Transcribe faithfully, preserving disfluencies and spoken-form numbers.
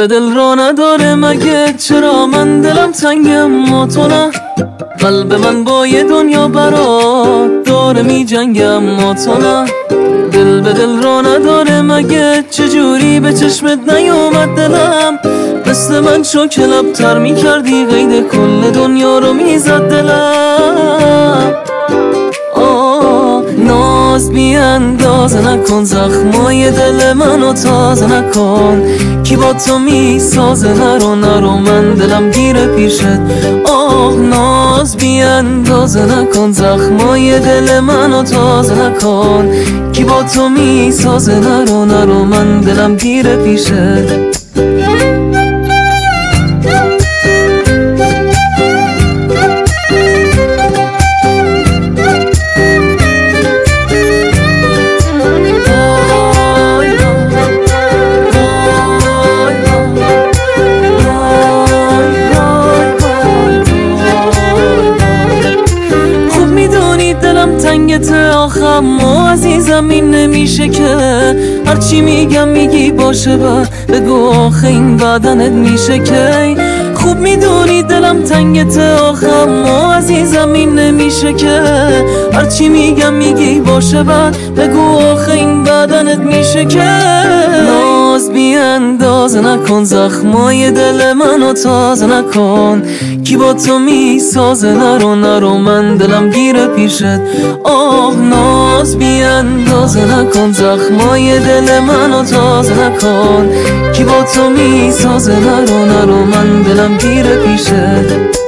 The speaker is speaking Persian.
به دل را نداره مگه؟ چرا من دلم تنگم ما تو نه؟ قلب من با یه دنیا برات داره می جنگم ما تو نه؟ دل به دل را نداره مگه؟ چجوری به چشمت نیومد دلم؟ مثل من شو که لبتر می کردی قید کل دنیا رو می زد دلم. آه ناز بی اندازه نکن، زخمای دل منو تازه نکن. کی با تو می سازه؟ نرو نرو من دلم گیره پیشت. آه ناز بی اندازه نکن، زخمای دل منو تازه نکن. کی با تو می سازه؟ نرو نرو من دلم گیره پیشت. تنگت آخم ما عزیزم این نمیشه که هرچی میگم میگی باشه با بگو آخه این بدنت میشه که خوب میدونی دلم تنگت آخم ما عزیزم این نمیشه که هرچی میگم میگی باشه بعد بگو آخه این بدنت میشه که ناز بی اندازه نکن، زخمای دل منو تازه نکن. کی با تو میسازه؟ نرو نرو من دلم گیره پیشت. آه ناز بی اندازه نکن، زخمای دل منو تازه نکن. کی با تو میسازه؟ نرو نرو من دلم گیره پیشت.